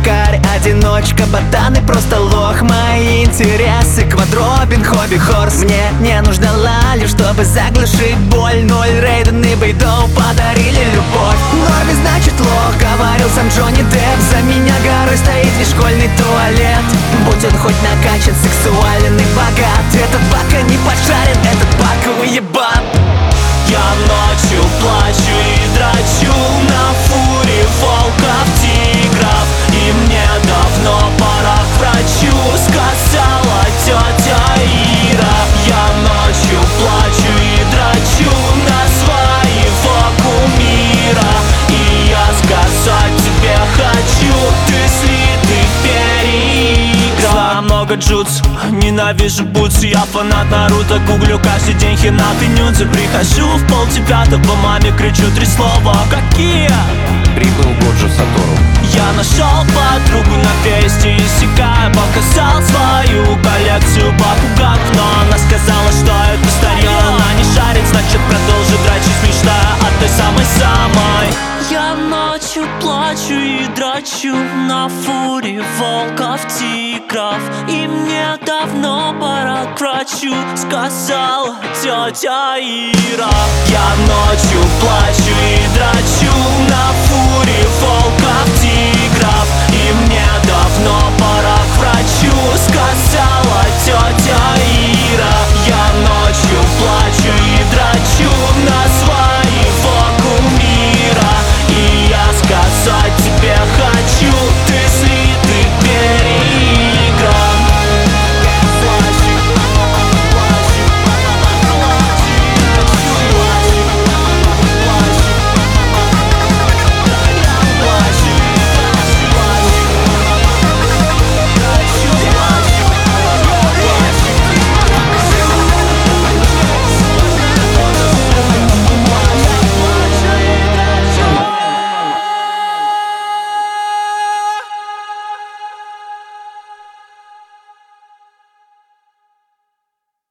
Макарь, одиночка, ботан и просто лох. Мои интересы квадробин, хобби, хорс. Мне не нужна лалю, чтобы заглушить боль. 0 Рейден и Бейдоу подарили любовь. Норби значит лох, говорил сам Джонни Депп. За меня горой стоит лишь школьный туалет. Будь он хоть накачан, сексуален и богат, этот пока не пошарен, этот пока уебан. Я ночью плачу и драчу на фуре волков, тигров. И мне давно пора к врачу, сказала тетя Ира. Я ночью плачу и драчу на своего кумира. И я сказать тебе хочу, ты слитый переиграл. Много джутс, ненавижу бутсы. Я фанат Наруто, гуглю каждый день хинаты нюдзи. Прихожу в 8:30, маме кричу 3 слова. Какие? Прибыл Годжо Сатору. Я нашел подругу на фесте Исекай, показал свою коллекцию бакуган. Но она сказала, что это старье, она не шарит, значит продолжит дрочить, мечтая о той самой-самой. Я ночью плачу и драчу на фуре волков, тигров. И мне давно пора к врачу, сказала тетя Ира. Я ночью плачу и драчу на фуре волков, тигров.